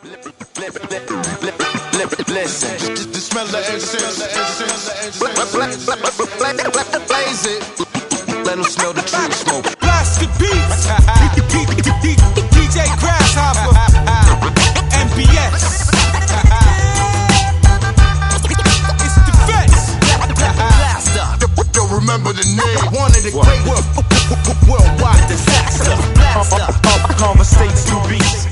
Listen, just smell the incense, blaze it. Let them smell the tree smoke. Blast the beats. DJ Grasshopper. MBS. It's the vets. Blaster. Don't remember the name. One of the great worldwide disaster. Conversates through beats.